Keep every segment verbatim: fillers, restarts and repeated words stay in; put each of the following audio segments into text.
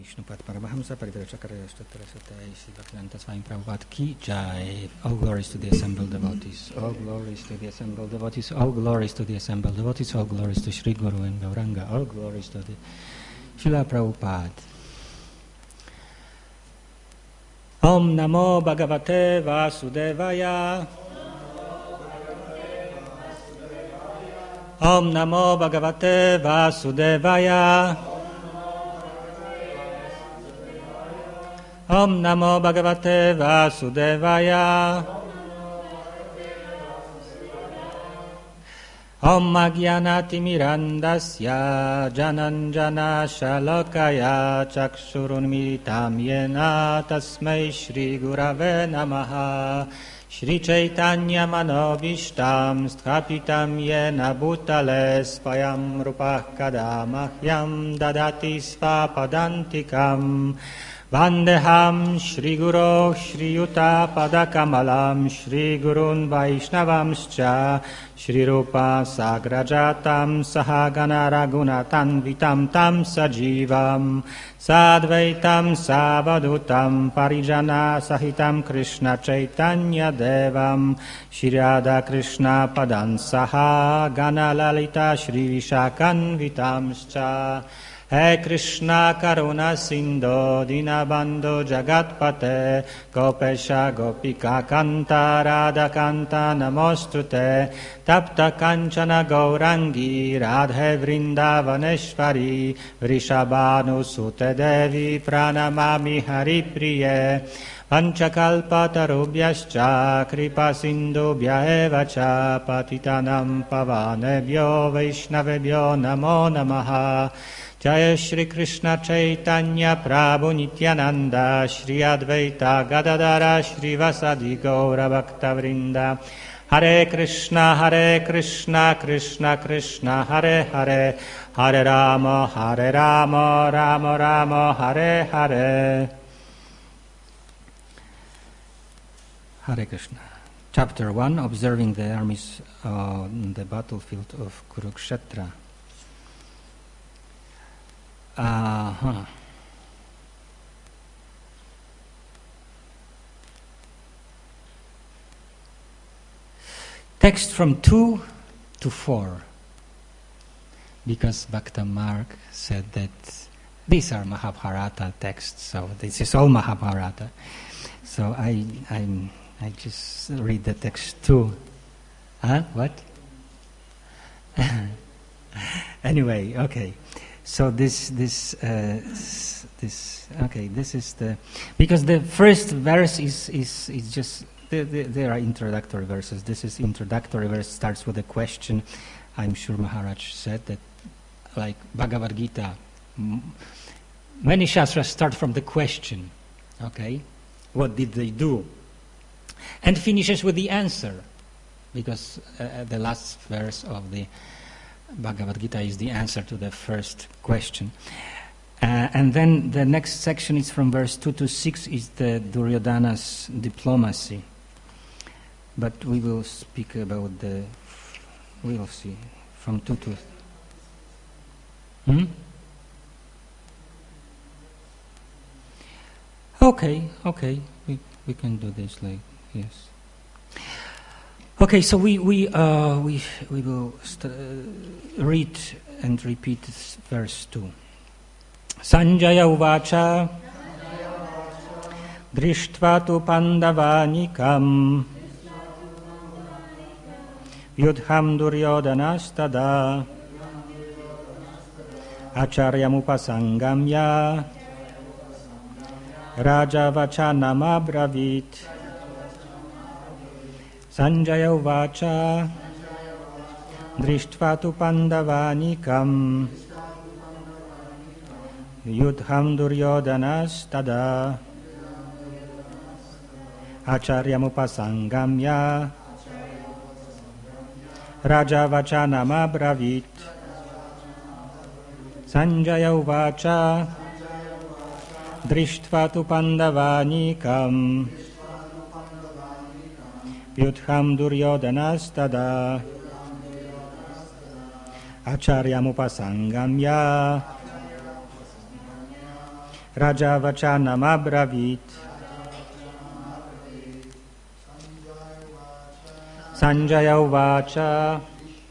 Vishnupat Paramahamsa Parivarachakarya Stottara Sri Bhaktivedanta Swami Prabhupada Ki Jai. All glories to the assembled devotees. All glories to the assembled devotees. All glories to the assembled devotees. All glories to Sri Guru and Gauranga. All glories to the Srila Prabhupada. Om Namo Bhagavate Vasudevaya. Om Namo Bhagavate Vasudevaya. Om Namo Bhagavate Vasudevaya. Om Agyanatimirandasya Jananjana Shalakaya Chakshurunmiritam Yena Tasmai Shri Gurave Namaha. Shri Chaitanya Manobishtam Sthapitam Yena Bhutale Svayam Rupah Kadamahyam Dadati Svapadantikam. Vandeham Shri Guru Shri Yuta Padakamalam Shri Gurun Vaishnavamscha Shri Rupa Sagrajatam Sahagana Raghunatan Vitam Tam Sajivam Sadvaitam Savadutam Parijana Sahitam Krishna Chaitanya Devam Shri Radha Krishna Padan Saha Gana Lalita Shri Vishakan Vitamscha. He Krishna Karuna Sindho Dinabandho Jagatpate Gopesha Gopika Kanta Radha Kanta Namostute Tapta Kanchana Gaurangi Radhe Vrindavaneshvari Vrishabhanu Sute Devi Pranamami Haripriye Panchakalpatarubhyascha Kripa Sindhubhya eva cha Patitanam Pavanebhyo Vaishnavebhyo Namo Namaha. Jaya Shri Krishna Chaitanya Prabhu Nityananda Shri Advaita Gadadara Shri Vasadi Gaura Bhakta Vrinda. Hare Krishna Hare Krishna Krishna Krishna Hare Hare Hare Rama Hare Rama Rama Rama Hare Hare. Hare Krishna. Chapter one, observing the armies on the battlefield of Kurukshetra. Uh-huh. Text from two to four, because Bhakta Marg said that these are Mahabharata texts, so this is all Mahabharata. So I I I just read the text two. Huh? What? Anyway, okay. So this this uh, this okay. This is the because the first verse is is is just there, there, there are introductory verses. This is introductory verse starts with a question. I'm sure Maharaj said that, like Bhagavad Gita, m- many shastras start from the question. Okay, what did they do? And finishes with the answer, because uh, the last verse of the Bhagavad Gita is the answer to the first question. Uh, and then the next section is from verse two to six is the Duryodhana's diplomacy. But we will speak about the, we will see, from two to... Hmm? Okay, okay, we, we can do this like, yes. Okay, so we we uh, we we will st- uh, read and repeat verse two. Sanjaya uvacha drishtva tu pandavanikam yudham duryodhanastada acharyamupasangamya raja vachanamabravit. Sanjaya uvacha drishtva tu pandavanikam yudham duryodhanas tada acharyamupasangamya raja vachanamabravit. Sanjaya uvacha drishtva tu pandavanikam Yudham Duryodhanas tada Acharyamupasangamya Raja Vachanam abravit. Sanjaya uvacha.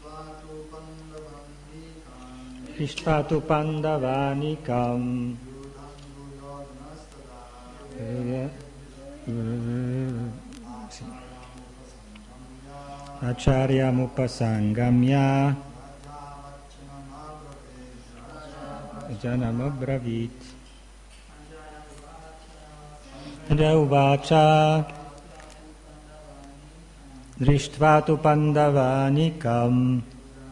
Ishtva pandavanikam. Acharya mupasangamya. Janam abravit. Uvacha. Drishtva tu pandavanikam.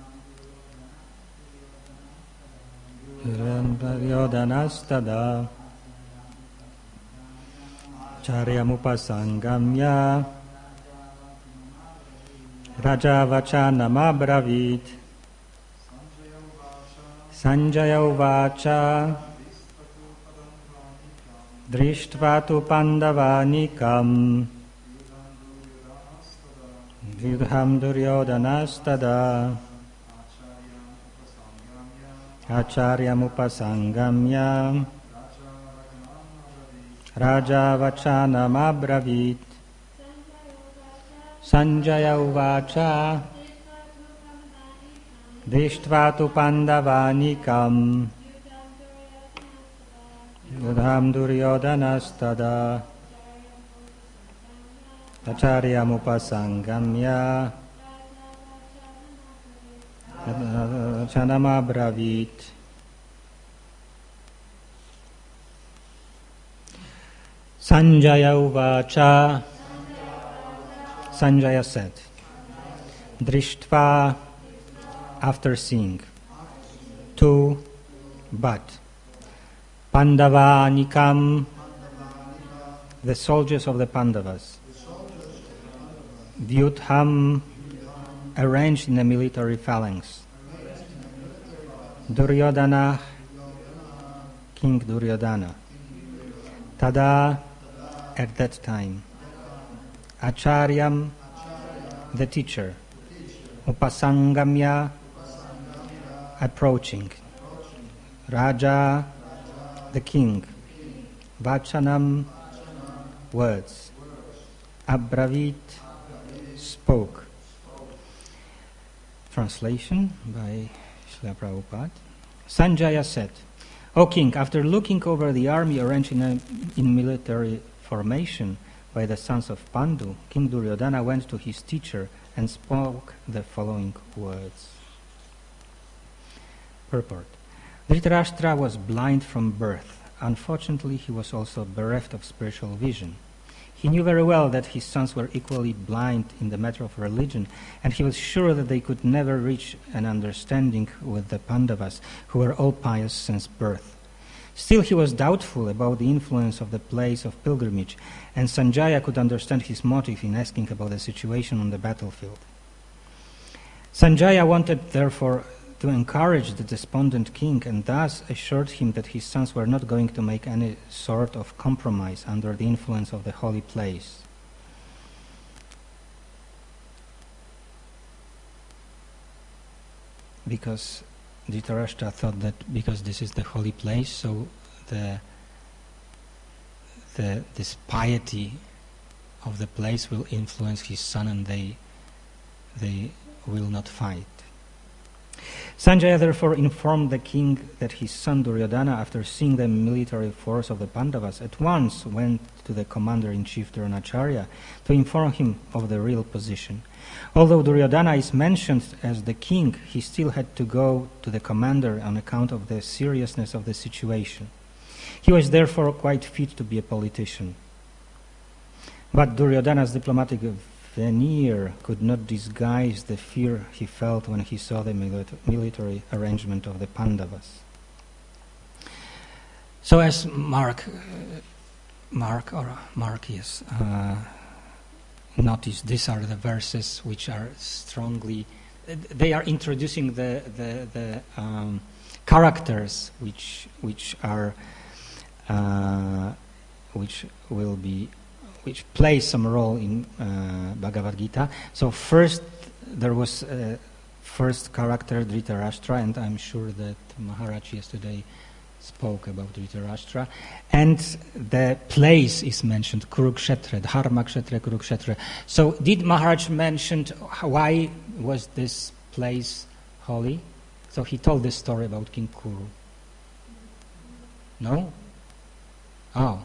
Yodanastada. Charyamupasangamya. Raja Vachanam abravit. Sanjaya uvacha. Drishtva tu pandavanikam. Yudham Duryodanastada. Acharyamupasangamya. Raja Vachanam abravit. Sanjaya uvacha. Drishtva tu pandavanikam. Yudham Duryodanastada. Acharyamupasangamya. Vachanam abravit. Sanjaya uvacha. Sanjaya said, Drishtva, after seeing, tu, but, Pandavanikam, the soldiers of the Pandavas, Vyudham, arranged in a military phalanx, Duryodhana, King Duryodhana, Tada, at that time, Acharyam, the teacher, Upasangamya, approaching, Raja, the king, Vachanam, words, Abravit, spoke. Translation by Srila Prabhupada. Sanjaya said, O king, after looking over the army arranged in, a, in military formation by the sons of Pandu, King Duryodhana went to his teacher and spoke the following words. Purport. Dhritarashtra was blind from birth. Unfortunately, he was also bereft of spiritual vision. He knew very well that his sons were equally blind in the matter of religion, and he was sure that they could never reach an understanding with the Pandavas, who were all pious since birth. Still, he was doubtful about the influence of the place of pilgrimage, and Sanjaya could understand his motive in asking about the situation on the battlefield. Sanjaya wanted, therefore, to encourage the despondent king, and thus assured him that his sons were not going to make any sort of compromise under the influence of the holy place. Because Dhritarashtra thought that because this is the holy place, so the, the this piety of the place will influence his son, and they they will not fight. Sanjaya therefore informed the king that his son Duryodhana, after seeing the military force of the Pandavas, at once went to the commander-in-chief Dronacharya to inform him of the real position. Although Duryodhana is mentioned as the king, he still had to go to the commander on account of the seriousness of the situation. He was therefore quite fit to be a politician. But Duryodhana's diplomatic veneer could not disguise the fear he felt when he saw the milita- military arrangement of the Pandavas. So as Mark, uh, Mark or Marcus uh, noticed, these are the verses which are strongly, they are introducing the the, the um, characters which which are uh, which will be which play some role in uh, Bhagavad Gita. So first, there was uh, first character Dhritarashtra, and I'm sure that Maharaj yesterday spoke about Dhritarashtra, and the place is mentioned, Kurukshetra, Dharmakshetra, Kurukshetra. So did Maharaj mention why was this place holy? So he told this story about King Kuru. No? Oh.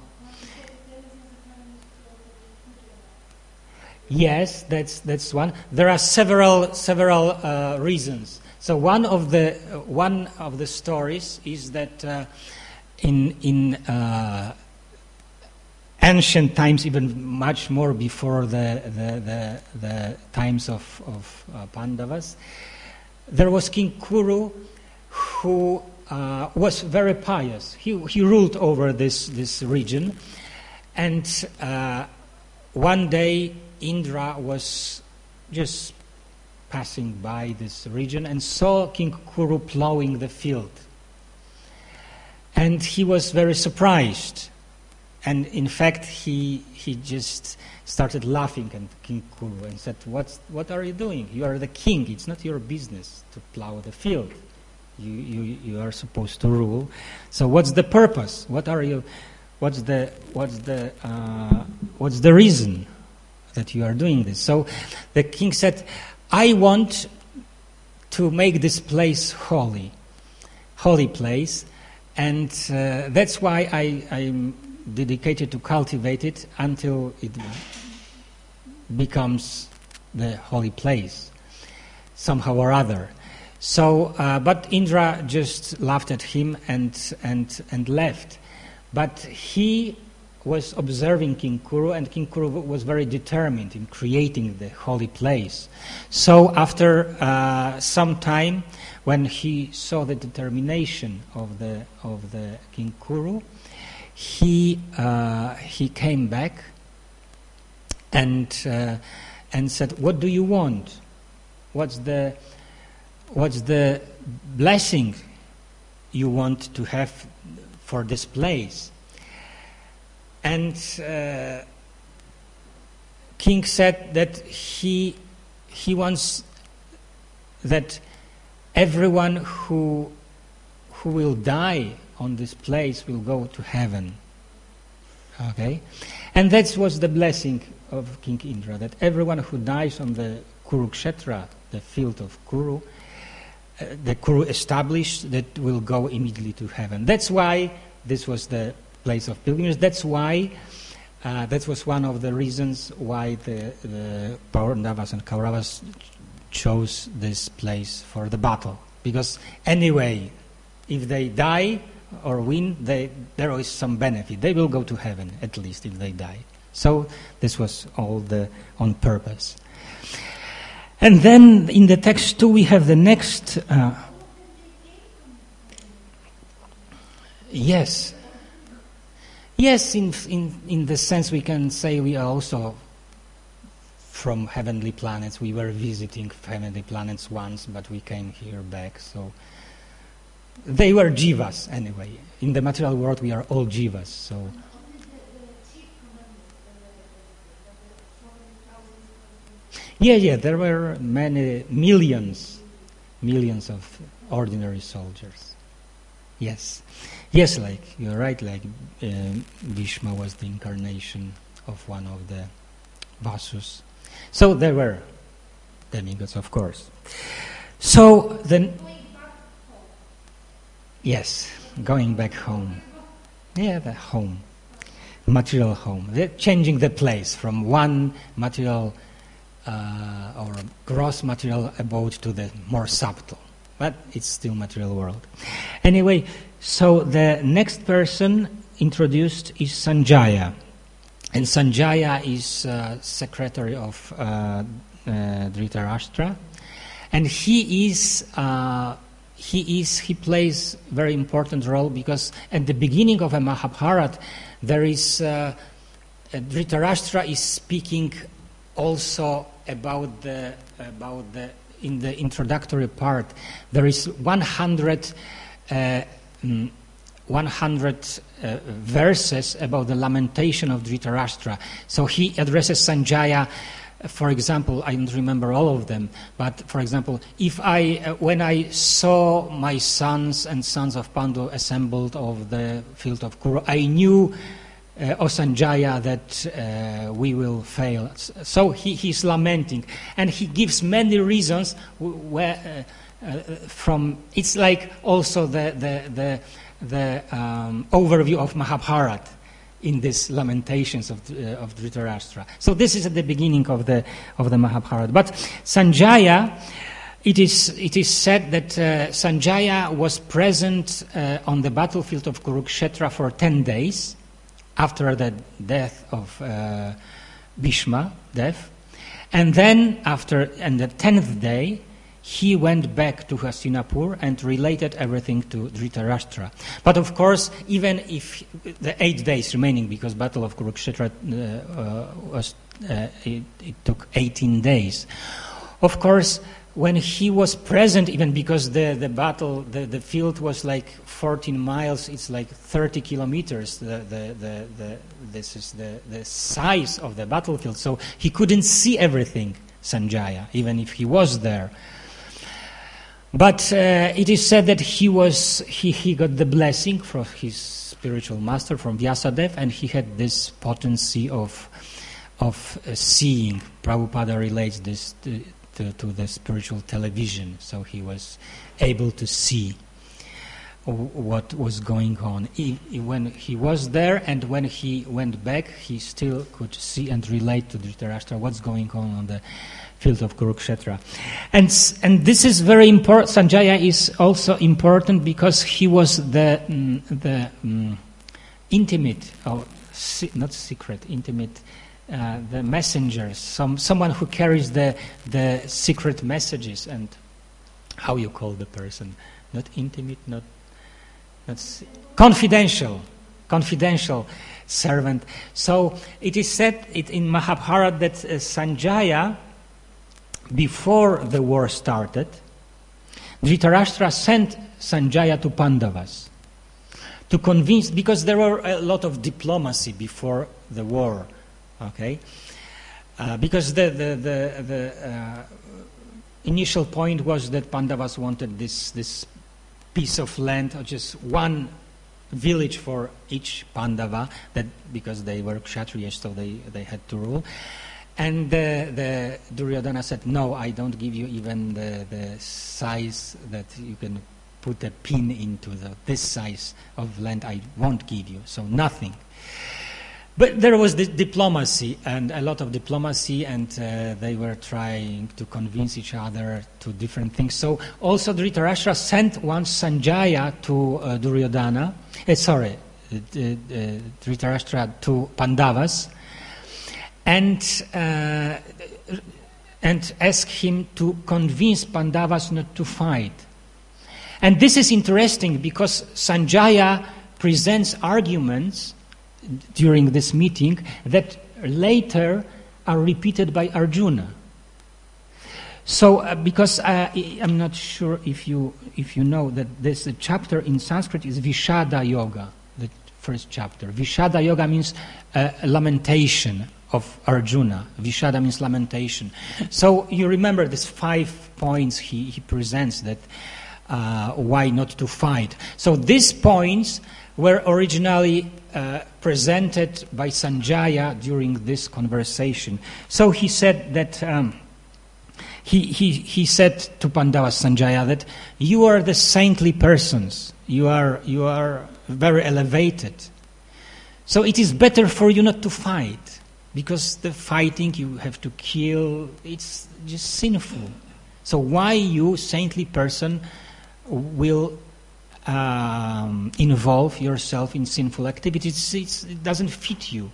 Yes, that's that's one. There are several several uh, reasons. So one of the uh, one of the stories is that uh, in in uh, ancient times, even much more before the the, the, the times of of uh, Pandavas, there was King Kuru who uh, was very pious. He he ruled over this this region, and uh, one day Indra was just passing by this region and saw King Kuru plowing the field. And he was very surprised. And in fact, he he just started laughing at King Kuru and said, What's, what are you doing? You are the king. It's not your business to plow the field. You, you, you are supposed to rule. So what's the purpose? What are you, what's the, what's the, uh, what's the reason that you are doing this? So the king said, I want to make this place holy, holy place, and uh, that's why I, I'm dedicated to cultivate it until it becomes the holy place, somehow or other. So, uh, but Indra just laughed at him and and and left. But he was observing King Kuru, and King Kuru was very determined in creating the holy place. So after uh, some time, when he saw the determination of the of the King Kuru, he uh, he came back and uh, and said, "What do you want? What's the what's the blessing you want to have for this place?" And uh, King said that he he wants that everyone who who will die on this place will go to heaven. Okay, and that was the blessing of King Indra, that everyone who dies on the Kurukshetra, the field of Kuru, uh, the Kuru established, that will go immediately to heaven. That's why this was the place of pilgrimage. That's why, uh, that was one of the reasons why the, the Pandavas and Kauravas chose this place for the battle. Because anyway, if they die or win, they, there is some benefit. They will go to heaven, at least, if they die. So this was all the on purpose. And then in the text too, we have the next... Uh, yes. Yes, in, in in the sense we can say we are also from heavenly planets. We were visiting heavenly planets once, but we came here back. So they were jivas anyway. In the material world, we are all jivas. So yeah, yeah, there were many millions, millions of ordinary soldiers. Yes. Yes, like, you're right, like uh, Bhishma was the incarnation of one of the Vasus. So there were demigods, of course. So then... Yes, going back home. Yeah, the home. Material home. They're changing the place from one material uh, or gross material abode to the more subtle. But it's still material world. Anyway, so the next person introduced is Sanjaya. And Sanjaya is uh, secretary of uh, uh, Dhritarashtra. And he is, uh, he is, he plays very important role because at the beginning of a Mahabharata, there is, uh, Dhritarashtra is speaking also about the, about the, in the introductory part, there is one hundred, uh, mm, one hundred uh, verses about the lamentation of Dhritarashtra. So he addresses Sanjaya for example, I don't remember all of them, but for example, if I, uh, when I saw my sons and sons of Pandu assembled of the field of Kuru, I knew, uh, O Sanjaya, that uh, we will fail. So he, he's lamenting, and he gives many reasons where, uh, uh, from, it's like also the, the, the, the um, overview of Mahabharata in these lamentations of, uh, of Dhritarashtra. So this is at the beginning of the of the Mahabharata. But Sanjaya, it is it is said that uh, Sanjaya was present uh, on the battlefield of Kurukshetra for ten days after the death of uh, Bhishma, death, and then after and the tenth day, he went back to Hastinapur and related everything to Dhritarashtra. But of course, even if the eight days remaining, because Battle of Kurukshetra uh, uh, was, uh, it, it took eighteen days. Of course, when he was present, even because the, the battle, the, the field was like fourteen miles, it's like thirty kilometers, the, the, the, the, this is the, the size of the battlefield, so he couldn't see everything, Sanjaya, even if he was there. But uh, it is said that he was he, he got the blessing from his spiritual master, from Vyasadeva, and he had this potency of of uh, seeing. Prabhupada relates this to, to, to the spiritual television, so he was able to see what was going on. He, when he was there and when he went back, he still could see and relate to Dhritarashtra what's going on on the field of Kurukshetra. And and this is very important. Sanjaya is also important because he was the mm, the mm, intimate, or si- not secret, intimate, uh, the messengers, some someone who carries the the secret messages. And how you call the person? Not intimate, not not si- confidential, confidential servant. So it is said it in Mahabharata that uh, Sanjaya, before the war started, Dhritarashtra sent Sanjaya to Pandavas to convince, because there were a lot of diplomacy before the war, okay? Uh, because the the the, the uh, initial point was that Pandavas wanted this this piece of land, or just one village for each Pandava, that because they were Kshatriyas, so they they had to rule. And the, the Duryodhana said, no, I don't give you even the, the size that you can put a pin into, the, this size of land I won't give you, so nothing. But there was the diplomacy, and a lot of diplomacy, and uh, they were trying to convince each other to different things. So also Dhritarashtra sent once Sanjaya to uh, Duryodhana, uh, sorry, uh, uh, Dhritarashtra to Pandavas, and uh, and ask him to convince Pandavas not to fight. And this is interesting because Sanjaya presents arguments during this meeting that later are repeated by Arjuna. So, uh, because uh, I'm not sure if you if you know that this chapter in Sanskrit is Vishada Yoga, the first chapter. Vishada Yoga means uh, lamentation of Arjuna. Vishada means lamentation. So you remember these five points he, he presents that uh, why not to fight. So these points were originally uh, presented by Sanjaya during this conversation. So he said that um, he, he he said to Pandavas, Sanjaya, that you are the saintly persons. You are you are very elevated. So it is better for you not to fight. Because the fighting, you have to kill, it's just sinful. So why you, saintly person, will um, involve yourself in sinful activities? It's, it doesn't fit you.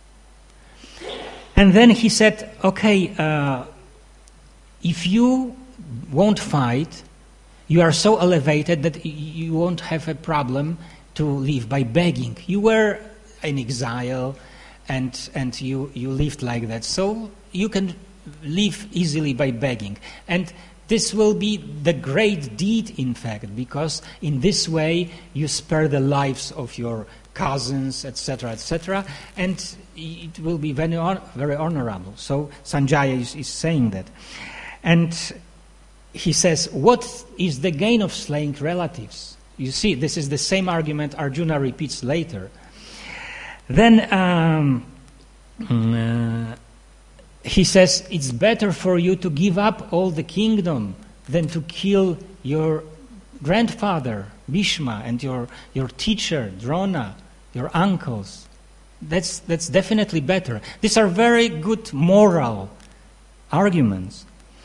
And then he said, okay, uh, if you won't fight, you are so elevated that you won't have a problem to live by begging. You were in exile, and and you, you lived like that. So you can live easily by begging. And this will be the great deed, in fact, because in this way you spare the lives of your cousins, et cetera, et cetera, and it will be very, hon- very honorable. So Sanjaya is, is saying that. And he says, what is the gain of slaying relatives? You see, this is the same argument Arjuna repeats later. Then um, uh, he says, it's better for you to give up all the kingdom than to kill your grandfather, Bhishma, and your, your teacher, Drona, your uncles. That's, that's definitely better. These are very good moral arguments.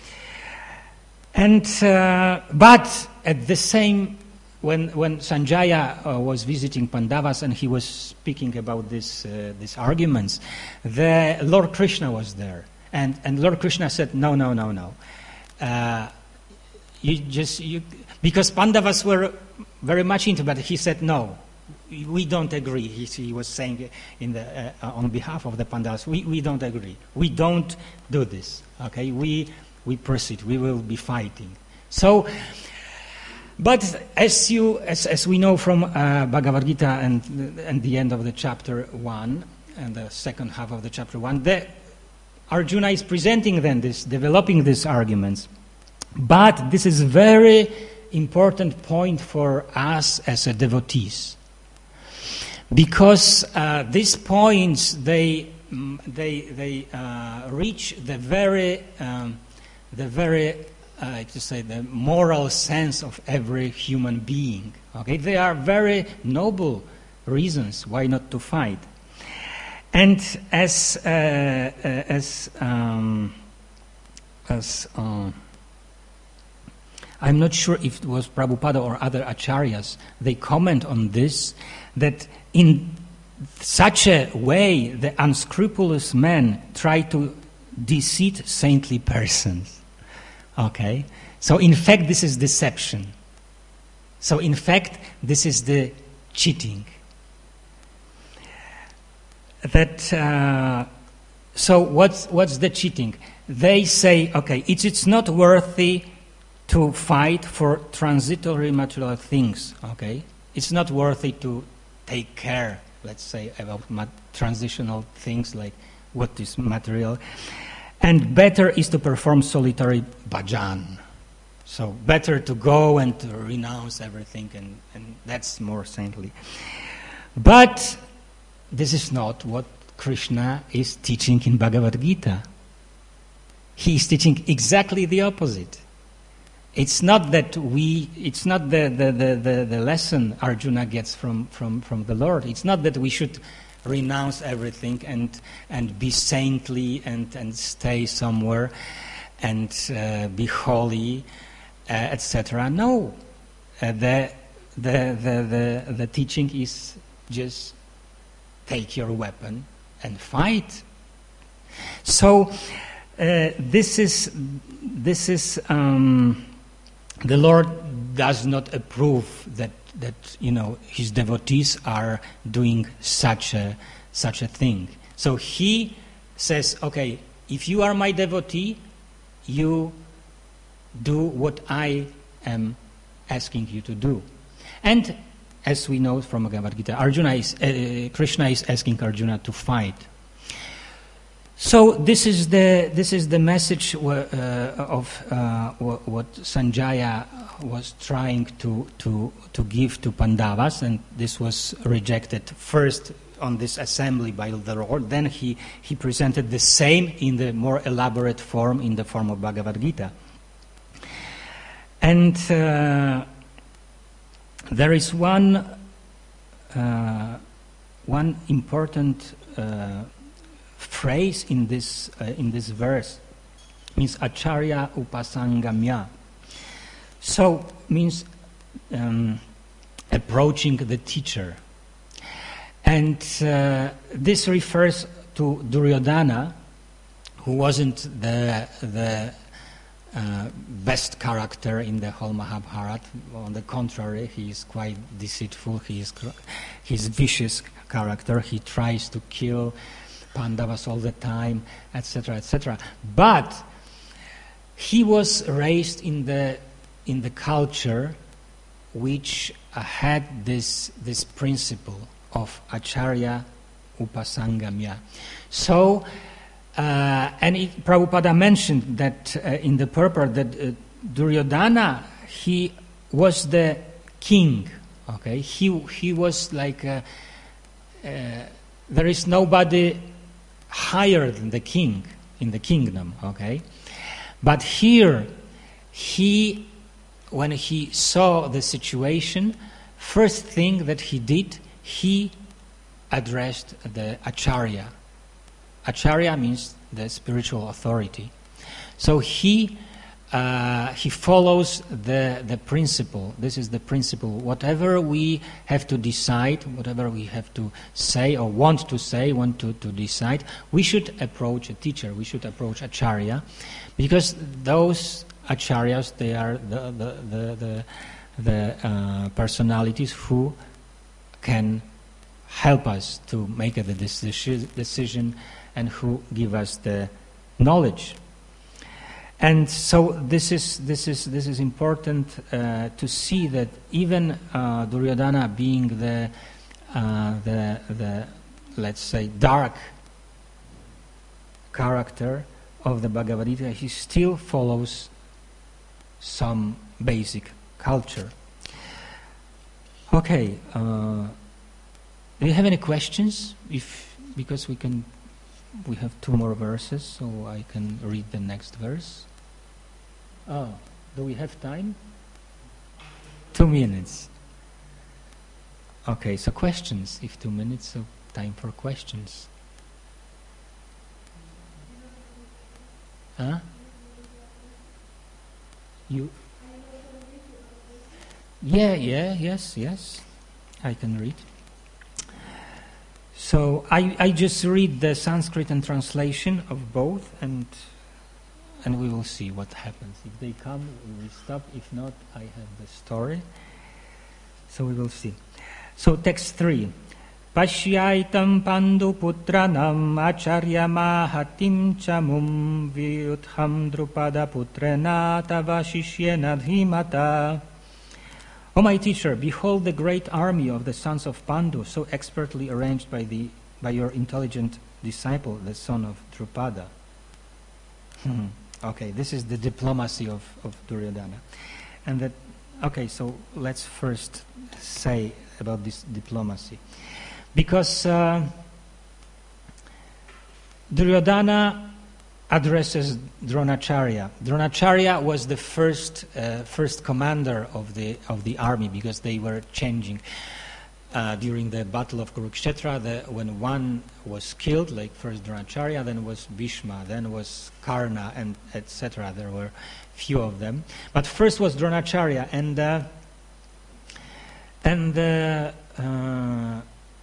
And uh, but at the same, when when Sanjaya uh, was visiting Pandavas and he was speaking about this uh, these arguments, the Lord Krishna was there, and and Lord Krishna said, no, no, no, no, uh, you just you because Pandavas were very much into, but he said no, we don't agree. He, he was saying in the uh, on behalf of the Pandavas, we we don't agree. We don't do this. Okay, we. We proceed. We will be fighting. So, but as you, as, as we know from uh, Bhagavad Gita and and the end of the chapter one and the second half of the chapter one, the, Arjuna is presenting then this, developing these arguments. But this is a very important point for us as a devotees, because uh, these points they they they uh, reach the very um, the very, uh, like to say, the moral sense of every human being. Okay, they are very noble reasons why not to fight. And as uh, uh, as um, as uh, I'm not sure if it was Prabhupada or other acharyas, they comment on this, that in such a way the unscrupulous men try to deceive saintly persons. Okay, so in fact this is deception. So in fact this is the cheating. That uh, so what's what's the cheating? They say, okay, it's it's not worthy to fight for transitory material things. Okay, it's not worthy to take care, let's say, about mat- transitional things like what is material. And better is to perform solitary bhajan. So better to go and to renounce everything, and, and that's more saintly. But this is not what Krishna is teaching in Bhagavad Gita. He is teaching exactly the opposite. It's not that we, it's not the, the, the, the, the lesson Arjuna gets from, from, from the Lord. It's not that we should renounce everything and and be saintly and, and stay somewhere and uh, be holy, uh, et cetera. No, uh, the, the the the the teaching is just take your weapon and fight. So uh, this is this is um, the Lord does not approve that. that, you know, his devotees are doing such a such a thing. So he says, okay, if you are my devotee, you do what I am asking you to do. And as we know from Bhagavad Gita, Arjuna is, uh, Krishna is asking Arjuna to fight. So this is the this is the message uh, of uh, what Sanjaya was trying to, to to give to Pandavas, and this was rejected first on this assembly by the Lord. Then he, he presented the same in the more elaborate form, in the form of Bhagavad Gita. And uh, there is one uh, one important uh, phrase in this uh, in this verse, means acharya upasangamya. So means um, approaching the teacher, and uh, this refers to Duryodhana, who wasn't the the uh, best character in the whole Mahabharata. On the contrary, he is quite deceitful. He is he's vicious character. He tries to kill Pandavas all the time, et cetera, et cetera. But he was raised in the in the culture which uh, had this this principle of Acharya Upasangamya. So, uh, and it, Prabhupada mentioned that uh, in the purport that uh, Duryodhana, he was the king, okay? He, he was like, uh, uh, there is nobody higher than the king in the kingdom, okay? But here, he, when he saw the situation, first thing that he did, he addressed the Acharya. Acharya means the spiritual authority. So he uh, he follows the the principle. This is the principle. Whatever we have to decide, whatever we have to say or want to say, want to, to decide, we should approach a teacher. We should approach Acharya, because those Acharyas, they are the the the the, the uh, personalities who can help us to make a decision and who give us the knowledge. And so this is this is this is important uh, to see that even uh, Duryodhana, being the uh, the the let's say dark character of the Bhagavad Gita, he still follows some basic culture. Okay. Uh, Do you have any questions? If because we can, we have two more verses, so I can read the next verse. Oh, do we have time? Two minutes. Okay, so questions. If two minutes, so time for questions. Huh? You? Yeah, yeah, yes, yes. I can read. So I, I just read the Sanskrit and translation of both, and and we will see what happens. If they come, we will stop. If not, I have the story. So we will see. So text three. Pashyaitam pandu putranam acharya mahatim chamum vyutham drupada putrena tava shishyena dhimata. O my teacher, behold the great army of the sons of Pandu, so expertly arranged by the by your intelligent disciple, the son of Drupada. Hmm. Okay, this is the diplomacy of, of Duryodhana. And that, okay, so let's first say about this diplomacy. Because uh, Duryodhana addresses Dronacharya. Dronacharya was the first uh, first commander of the of the army, because they were changing uh, during the battle of Kurukshetra. The, when one was killed, like first Dronacharya, then was Bhishma, then was Karna, and et cetera. There were few of them, but first was Dronacharya, and uh, and uh, uh,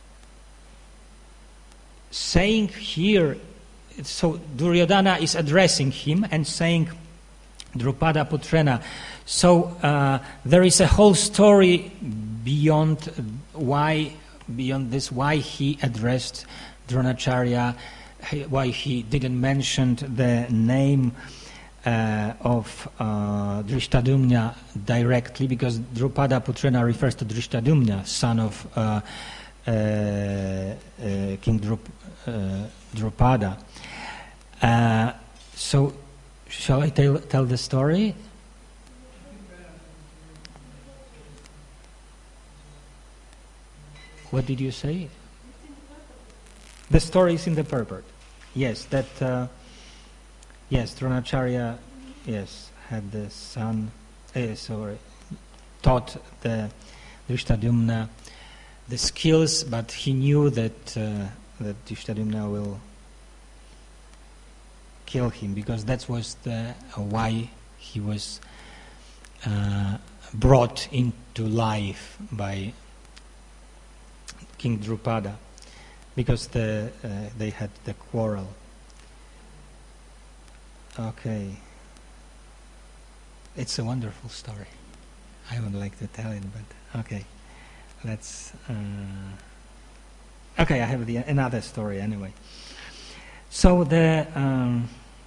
saying here. So Duryodhana is addressing him and saying, Drupada Putrena. So uh, there is a whole story beyond why, beyond this, why he addressed Dronacharya, why he didn't mention the name uh, of uh, Drishtadumna directly, because Drupada Putrena refers to Drishtadumna, son of uh, uh, uh, King Drup, uh, Drupada. Uh, so, shall I tell, tell the story? What did you say? The story is in the purport. Yes, that. Uh, yes, Dronacharya. Yes, had the son. Uh, sorry, taught the Drishtadumna the skills, but he knew that uh, that Drishtadumna will kill him, because that was the uh, why he was uh, brought into life by King Drupada, because the uh, they had the quarrel. Okay, it's a wonderful story. I would like to tell it, but okay, let's. Uh, okay, I have the another story anyway. So the um,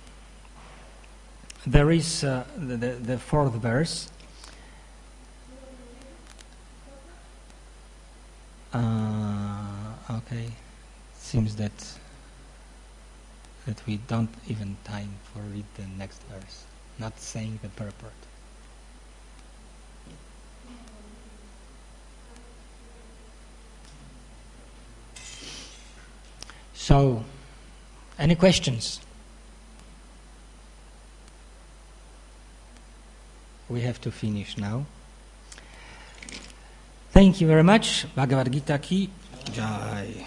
there is uh, the, the the fourth verse. Uh, Okay. Seems that that we don't even time for read the next verse, not saying the purport. So, any questions? We have to finish now. Thank you very much. Bhagavad Gita ki jai.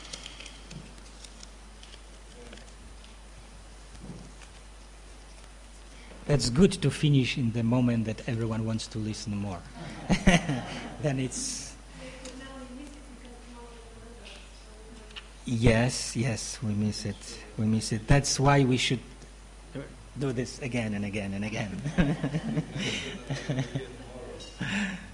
That's good to finish in the moment that everyone wants to listen more. Then it's... Yes, yes, we miss it. We miss it. That's why we should do this again and again and again.